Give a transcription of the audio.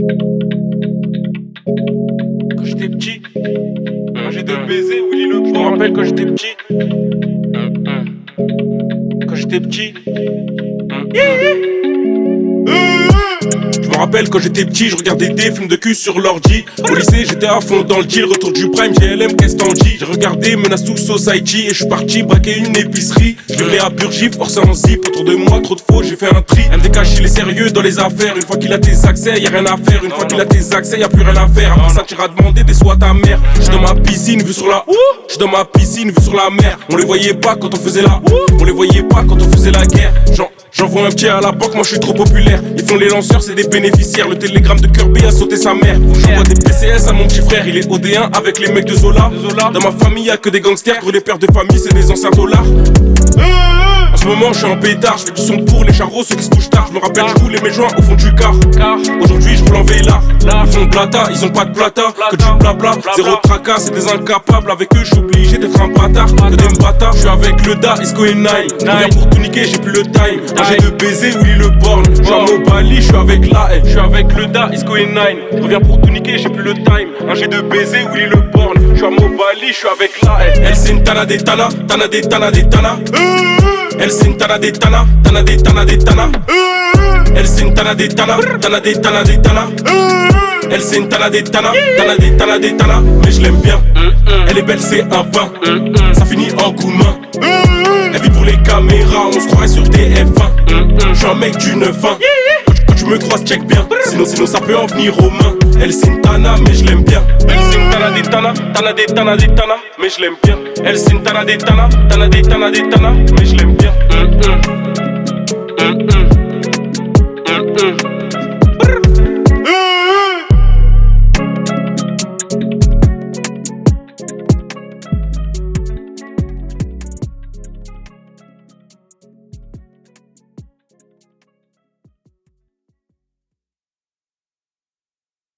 Quand j'étais petit, j'ai deux baisers, Willy le. Je me rappelle quand j'étais petit. Quand j'étais petit. Je me rappelle quand j'étais petit, je regardais des films de cul sur l'ordi. Au lycée, j'étais à fond dans le deal, retour du prime, GLM, qu'est-ce t'en dis? J'ai regardé Menace to Society et je suis parti braquer une épicerie. Je l'ai à Burgif, forcé en zip, autour de moi, trop de faux, j'ai fait un tri. MDK, il est sérieux dans les affaires. Une fois qu'il a tes accès, y'a rien à faire. Une fois qu'il a tes accès, y'a plus rien à faire. Après ça, t'iras demander des soins à ta mère. J'suis dans ma piscine, vue sur la. J'suis dans ma piscine, vue sur la mer. On les voyait pas quand on faisait la. On les voyait pas quand on faisait la guerre. J'envoie un pied à la banque, moi je suis trop populaire. Ils font les lanceurs, c'est des bénéficiaires. Le télégramme de Kirby a sauté sa mère. J'envoie des PCS à mon petit frère, il est OD1 avec les mecs de Zola. Dans ma famille y'a que des gangsters, gros les pères de famille c'est des anciens dollars. En ce moment je suis en pétard, je fais du son pour les charros, ceux qui se couchent tard. Je me rappelle je roulais mes joints au fond du car. Aujourd'hui je roule en Vélard. Ils font plata, ils ont pas de plata. Que du blabla, zéro tracas, c'est des incapables. Avec eux je suis obligé d'être un bâtard. Que des bâtards, je suis avec le Da, Isco et Nine. Je reviens pour tout niquer, j'ai plus le time. J'ai de baiser, Willy le born. Je suis à Mobali, je suis avec la haine. Je suis avec le Da, Isco et Nine. Je reviens pour tout niquer, j'ai plus le time. J'ai de baiser, Willy le born. Je suis à Mobali, je suis avec la haine. Elle c'est une tana des tana, tana des tana des tana. Elle c'est une tana des tana, tana des tana des tana. Elle c'est une tana des tana, tana des tana des tana. Elle c'est une tana des tana, tana des tana des tana. Mais je l'aime bien, elle est belle c'est un pain. Ça finit en gourmand. Elle vit pour les caméras, on se croirait sur TF1. Je suis un mec du 9-1. Quand tu me croises check bien, sinon ça peut en venir aux mains. Elle c'est une tana mais je l'aime bien. Elle c'est une tana des tana, tana des tana des tana. Mais je l'aime bien. Elle c'est une tana des tana, tana des tana des tana. Mais je l'aime bien.